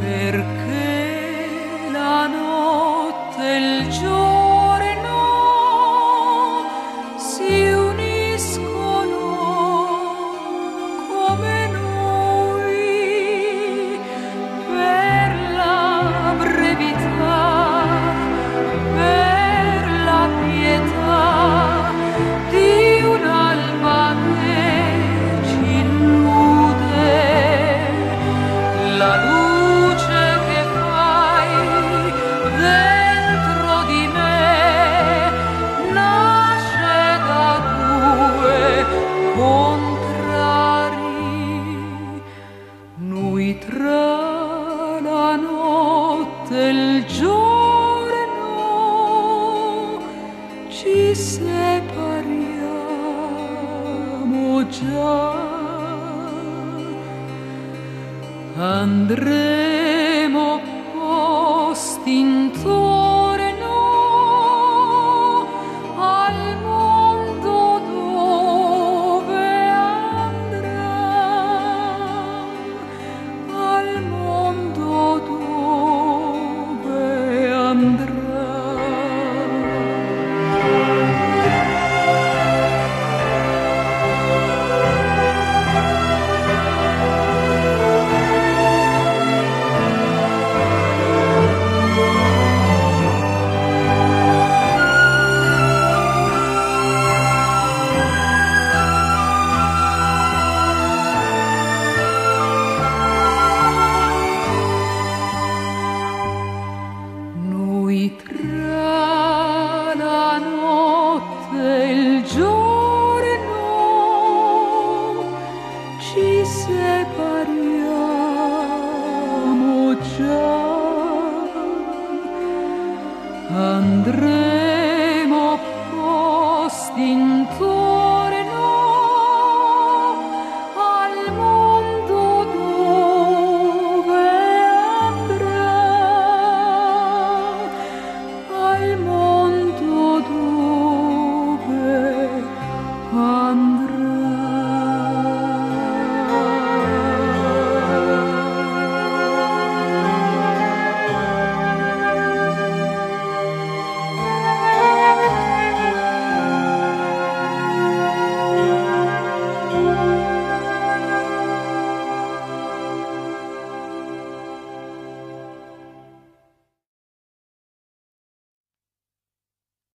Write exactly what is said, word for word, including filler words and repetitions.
perché la notte e il giorno si uniscono come noi per la brevità, per la pietà di un'alba che ci illude. La luce che fai dentro di me nasce da due contrari, noi tra la notte e il giorno ci separiamo già. Andremo posti intorno al mondo dove andrà, al mondo dove andrà. Noi tra la notte e il giorno ci separiamo già. Andremo posti intorno al mondo dove andrà, al mondo dove andrà.